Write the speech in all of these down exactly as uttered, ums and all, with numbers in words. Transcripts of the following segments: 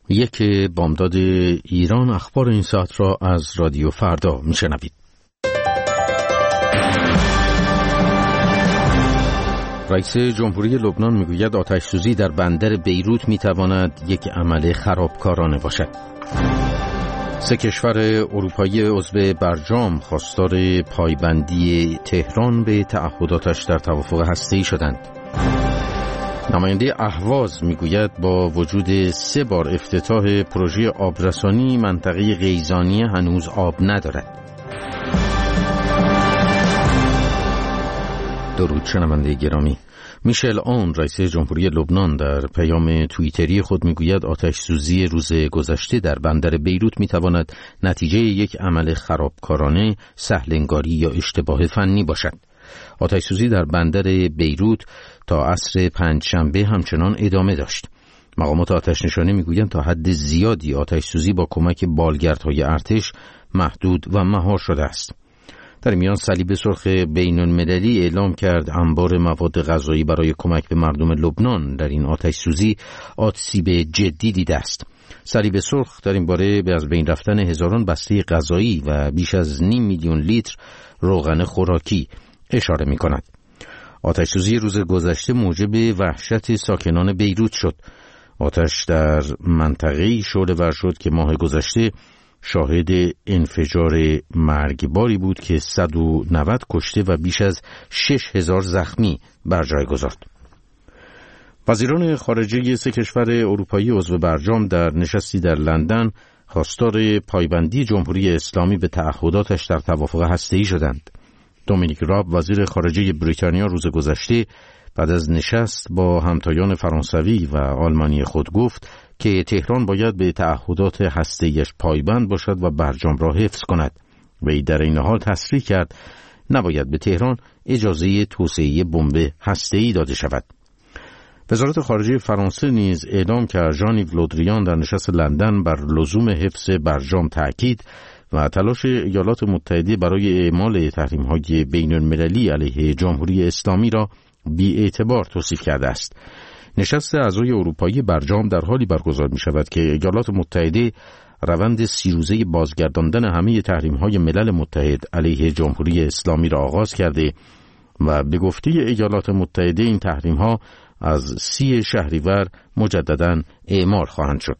یک بامداد ایران، اخبار این ساعت را از رادیو فردا میشنوید. رئیس جمهوری لبنان میگوید آتش‌سوزی در بندر بیروت میتواند یک عمل خرابکارانه باشد. سه کشور اروپایی عضو برجام خواستار پایبندی تهران به تعهداتش در توافق هسته‌ای شدند. نماینده اهواز میگوید با وجود سه بار افتتاح پروژه آبرسانی، منطقه قیزانیه هنوز آب ندارد. درود شنونده گرامی. میشل اون، رئیس جمهوری لبنان، در پیام توییتری خود میگوید آتش سوزی روز گذشته در بندر بیروت میتواند نتیجه یک عمل خرابکارانه، سهلنگاری یا اشتباه فنی باشد. آتش سوزی در بندر بیروت تا عصر پنجشنبه همچنان ادامه داشت. مقامات آتش نشانی میگویند تا حد زیادی آتش سوزی با کمک بالگردهای ارتش محدود و مهار شده است. در این میان صلیب سرخ بین المللی اعلام کرد انبار مواد غذایی برای کمک به مردم لبنان در این آتش سوزی آسیب جدی دیده است. صلیب سرخ در این باره به از بین رفتن هزاران بسته غذایی و بیش از نیم میلیون لیتر روغن خوراکی اشاره می کند. آتش سوزی روز گذشته موجب وحشت ساکنان بیروت شد. آتش در منطقه‌ای شعله‌ور شد که ماه گذشته شاهد انفجار مرگباری بود که صد و نود کشته و بیش از شش هزار زخمی بر جای گذاشت. وزیران خارجه سه کشور اروپایی عضو برجام در نشستی در لندن خواستار پایبندی جمهوری اسلامی به تعهداتش در توافق هسته‌ای شدند. دومینیک راب، وزیر خارجه بریتانیا، روز گذشته بعد از نشست با همتایان فرانسوی و آلمانی خود گفت که تهران باید به تعهدات هسته‌ایش پایبند باشد و برجام را حفظ کند. وی در این حال تصریح کرد نباید به تهران اجازه توسعه بمب هسته‌ای داده شود. وزارت خارجه فرانسه نیز اعلام کرد ژان-یو لودریان در نشست لندن بر لزوم حفظ برجام تأکید و تلاش ایالات متحده برای اعمال تحریم‌های بین‌المللی علیه جمهوری اسلامی را بی‌اعتبار توصیف کرده است. نشست اعضای اروپایی برجام در حالی برگزار می شود که ایالات متحده روند سی روزه بازگرداندن همه تحریم‌های ملل متحد علیه جمهوری اسلامی را آغاز کرده و به گفته ایالات متحده این تحریم‌ها از سی شهریور مجدداً اعمال خواهند شد.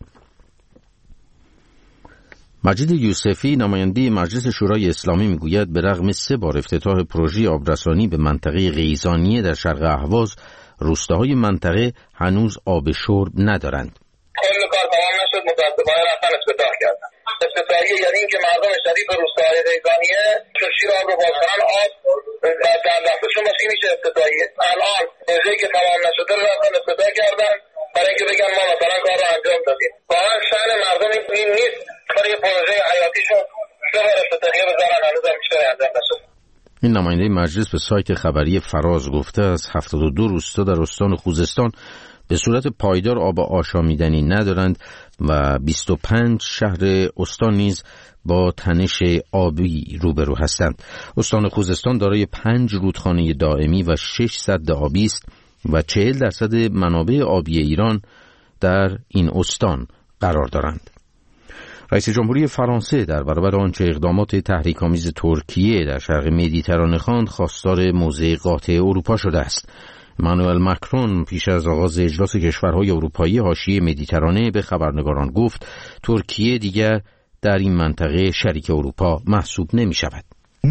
مجید یوسفی، نماینده مجلس شورای اسلامی، میگوید به رغم سه بار افتتاح پروژه آبرسانی به منطقه قیزانیه در شرق اهواز، روستاهای منطقه هنوز آب شرب ندارند. کل کار تمام نشد، متاسفانه رفتن افتتاح کردن. افتتاحیه یعنی اینکه مردم شریف روستاهای قیزانیه کشتی را رو باز کنن، آب در دستشون باشه، میشه افتتاحیه. الان پروژه‌ای که تمام نشده رو رفتن افتتاح کردن برای اینکه بگن ما مثلا کار رو انجام دادیم. واقعا شأن مردم این نیست برای پروژه حیاتیشون سه بار افتتاحیه بزنن، هنوز هم بیشتر انجام نشد. این نماینده مجلس به سایت خبری فراز گفته از هفتاد و دو روستا در استان خوزستان به صورت پایدار آب آشامیدنی ندارند و بیست و پنج شهر استان نیز با تنش آبی روبرو هستند. استان خوزستان دارای پنج رودخانه دائمی و شش سد آبی است و چهل درصد منابع آبی ایران در این استان قرار دارند. رئیس جمهوری فرانسه در برابر آنچه اقدامات تحریک‌آمیز ترکیه در شرق مدیترانه خواند، خواستار موضع قاطع اروپا شده است. امانوئل ماکرون پیش از آغاز اجلاس کشورهای اروپایی حاشیه مدیترانه به خبرنگاران گفت ترکیه دیگر در این منطقه شریک اروپا محسوب نمی شود.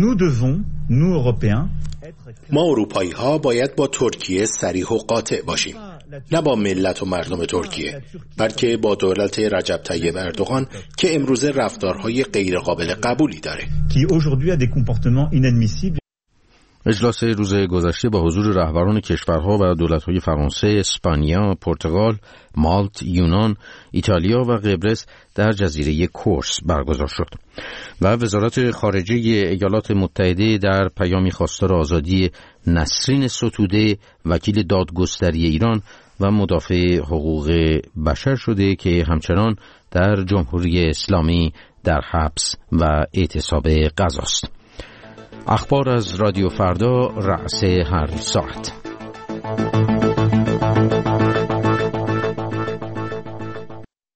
ما اروپایی ها باید با ترکیه صریح و قاطع باشیم، نه با ملت و مردم ترکیه، بلکه با دولت رجب طیب اردوغان که امروزه رفتارهای غیر قابل قبولی داره. اجلاس روز گذشته با حضور رهبران کشورها و دولت‌های فرانسه، اسپانیا، پرتغال، مالت، یونان، ایتالیا و قبرس در جزیره کورس برگزار شد و وزارت خارجه ایالات متحده در پیامی خواستار آزادی نسرین ستوده، وکیل دادگستری ایران و مدافع حقوق بشر شده که همچنان در جمهوری اسلامی در حبس و اعتصاب غذاست. اخبار از رادیو فردا رأس هر ساعت.